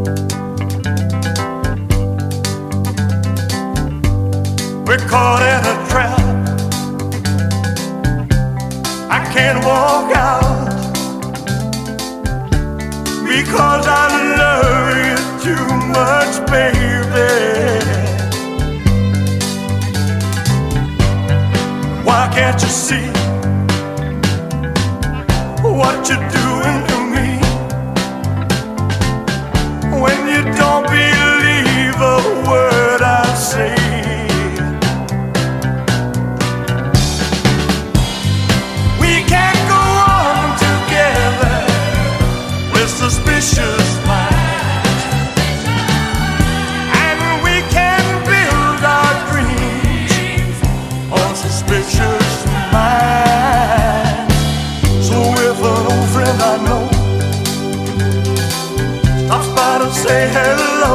We're caught in a trap. I can't walk out because I love you too much, baby. Why can't you see what you're doing to me? When you don't believe a word I say, we can't go on together with suspicious minds, and we can build our dreams on suspicious minds. So if an old friend I know stops by to say hello,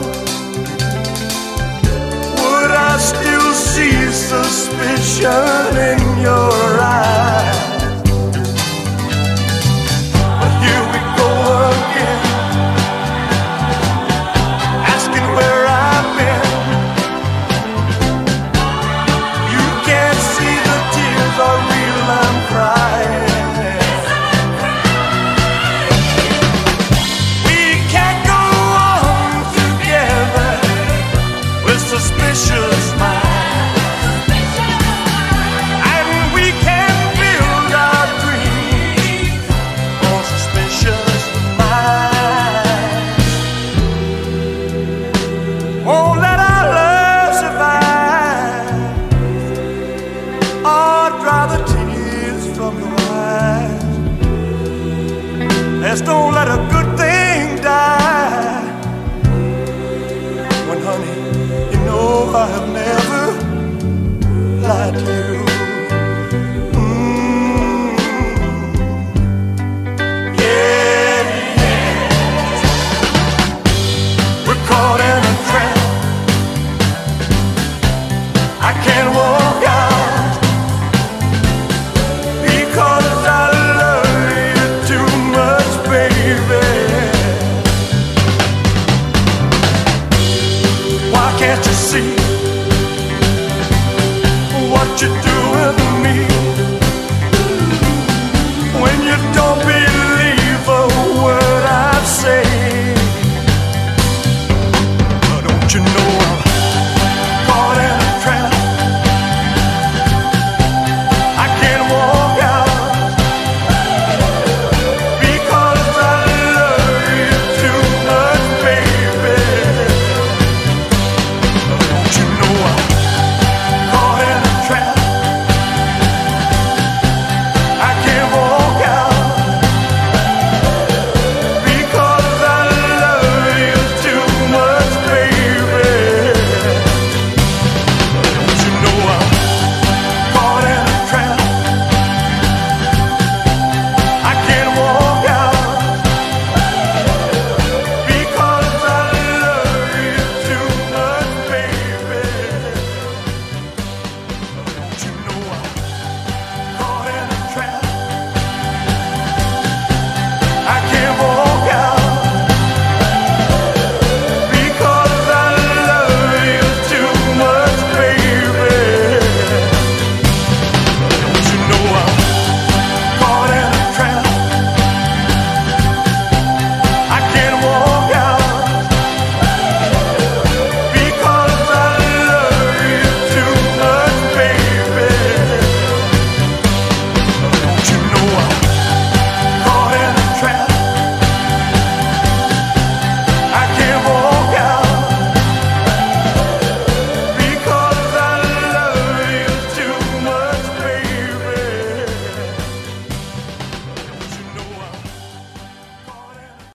would I still see suspicion in your eyes? But here we go again, asking where I've been. You can't see the tears are real, I'm crying. Suspicious minds, and we can build our dreams on suspicious minds. Won't let our love survive, or dry the tears from your eyes. Let's don't let a good thing die. When, honey, I have never lied to you. Yeah, yeah. We're caught in a trap. I can't walk out because I love you too much, baby. Why can't you see what you do?